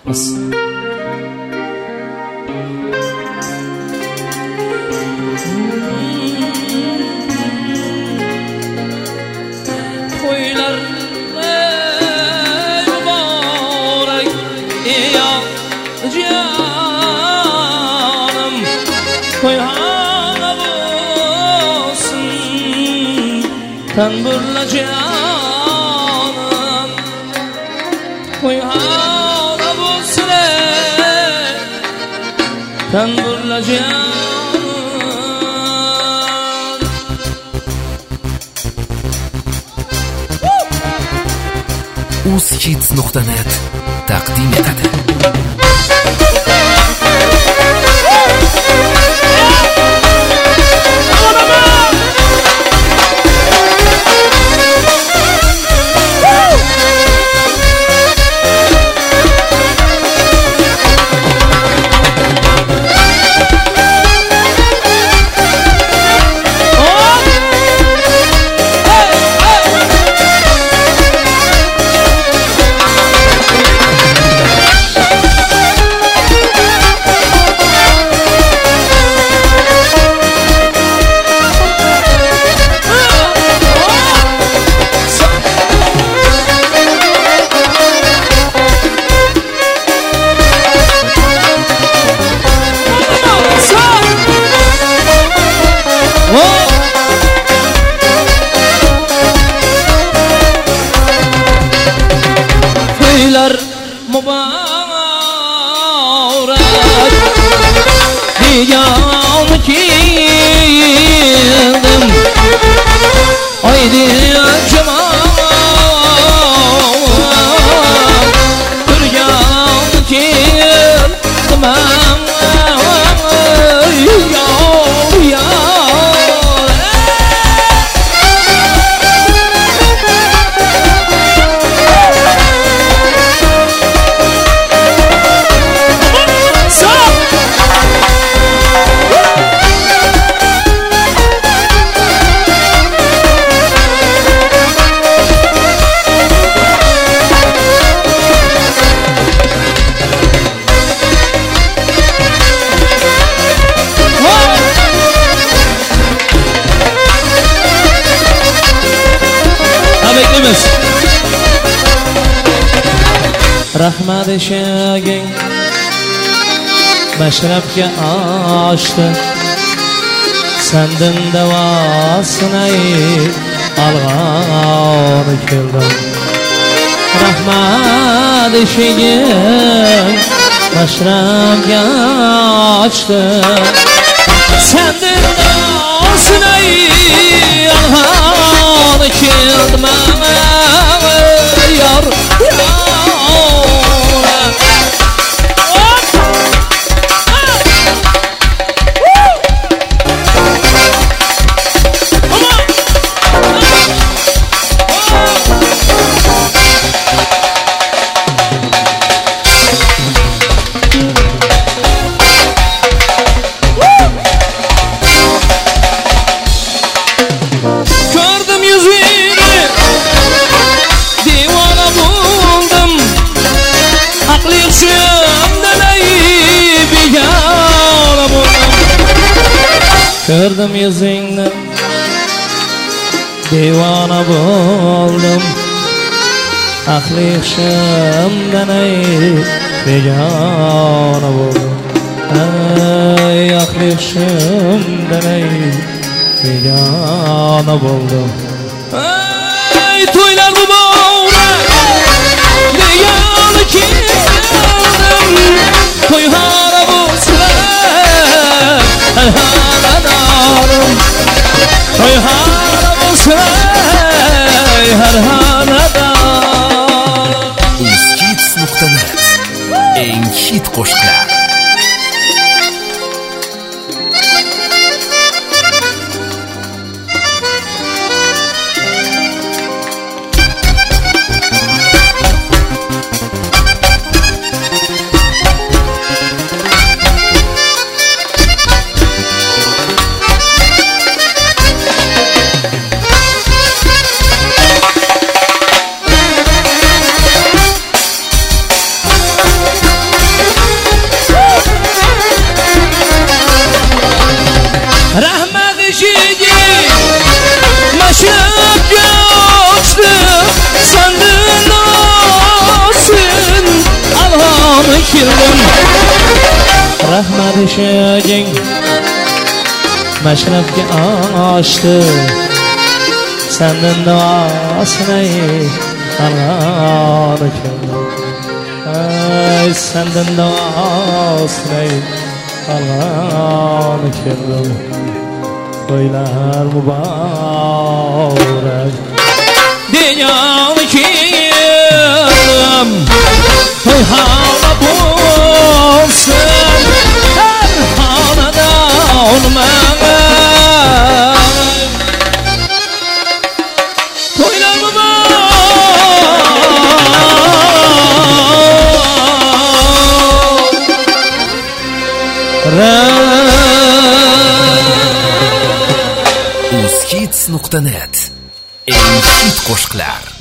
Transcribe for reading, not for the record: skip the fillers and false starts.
Bas. Toylar mübarek ya canım, toyhana bulsun tanburla canım, toyhana bulsun tanburla canım. uzhits.net taqdim etadi. Toylar mübarek diyan kildim, haydi cemaat durgan kildim, ya rahmat eshaging mashrabga ochdi, sandan davosini olg'on keldim. Rahmat eshaging mashrabga ochdi, sandan davosini olg'on keldim. Yar gördüm yüzünü, divana buldum, aklı yükümden ayıp yana buldum. Gördüm yüzünü, divana buldum, aklı yükümden ayıp yana buldum. Ay aklı yükümden ayıp yana buldum. Ey toylar mübarek diyan kildim, toyhana bulsun hanadarim, toyhana bulsun hanadarim. uzhits.net eng hit qo'shiqlar. kirdim rahmat eshiging mashrabga ochdi senden duosini alg'oni kirdim ay senden duosini alg'oni kirdim to'ylar muborak dünyamı kirdim toy hava bulsun her hanada olmaz toylar Uzhits.net Eng hit qo'shiqlar